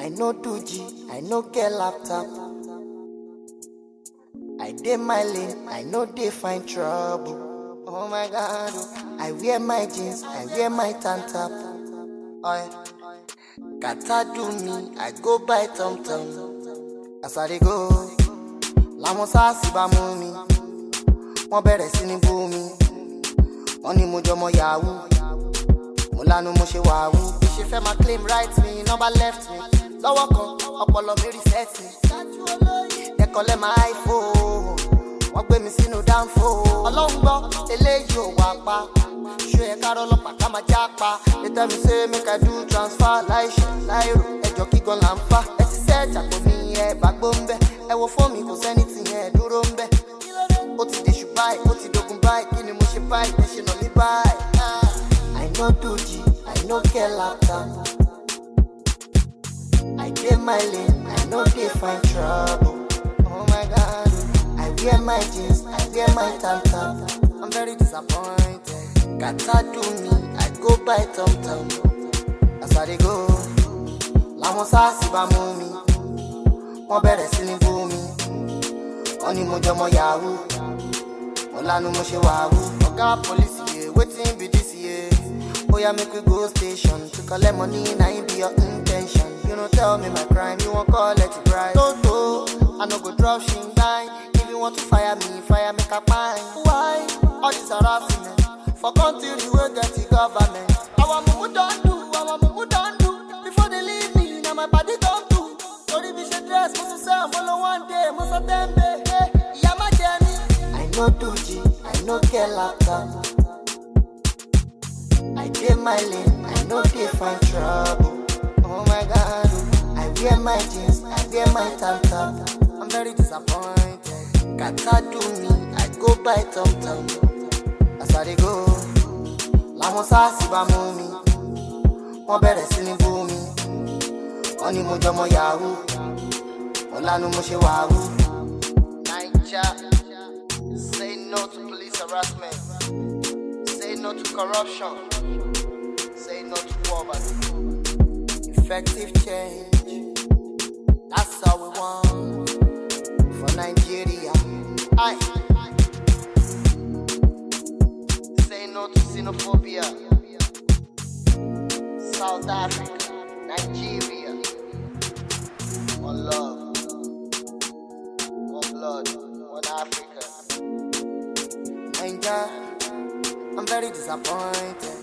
I no do G, I no get laptop. I dey my lane, I no dey find trouble. Oh my God, I wear my jeans, I wear my tank top. Oh, Kata do me, I go buy Tom Tom. As I dey go, làwọn sáàsì bá mú mi. Wọ́n bẹ̀rẹ̀ sí ní bú mi. Wọ́n ní mo jọmọ yahoo. Mo lanu mo ṣe wàhú. Bí ṣe fẹ́ máa claim right mi, number left mi. Lọ́wọ́ kan, ọpọlọ mi reset mi. Ẹ̀kọ́lẹ̀ máa iPhone. Wọ́n gbé mi sínú dáńfó. Ọlọ́run gbọ́, eléyìí ò wá pa. Ṣé ẹ ká rọ́lọ́pàá ká máa já pa? They tell me say make I do transfer láìṣẹ̀ láìrò. Ẹjọ́ kígan là ń fà. Ẹ ti sẹ́ẹ̀tì àpò mi ẹ bá gbó ń bẹ́. Ẹ wo fóònù mi kò sẹ́ni tí yẹn dúró ń bẹ́. Ó ti dèṣù báyìí, ó ti dogun báyìí. Kí ni mo ṣe báyìí? Ẹ ṣe nà mí báyìí. I no do G, I no get laptop. I dey my lane, I no dey find trouble. Oh my God, I wear my jeans, I wear my tank top. I'm very disappointed. Kata do me, I go buy Tom Tom. As I dey go, làwọn sáàsì bá mú mi. Wọ́n bẹ̀rẹ̀ sí ní bú mi. Wọ́n ní mo jọmọ yahoo. Mo lanu mo ṣe wàhú. Ọ̀gá police yẹ, wetin be this yẹ? Oya make we go station to collect money, na it be your intention. You no tell me my crime, you won't call it bribe. Toto, I no go drop shing line. If you want to fire me make a fine. Why? All this harassment for country we get the government. Our mumu don't do. Before they leave me, now my body don't do. Sorry, we should dress, must say I'm all one day, must of them be. Yeah, my journey. I no do G, I no get laptop. I dey my lane, I no dey find trouble. Oh my God, I wear my jeans, I wear my tank top. I'm very disappointed. Kata do me, I go buy Tom Tom. As I dey go, làwọn sáàsì bá mú mi. Wọ́n bẹ̀rẹ̀ sí ní bú mi. Wọ́n ní mo jọmọ yahoo. Mo lanu mo ṣe wàhú. Naija, say no to police harassment. Say no to corruption. Say no to poverty. Effective change. That's all we want for Nigeria. Aye. Say no to xenophobia. South Africa, Nigeria. One love, one blood, one Africa. Nigeria, I'm very disappointed.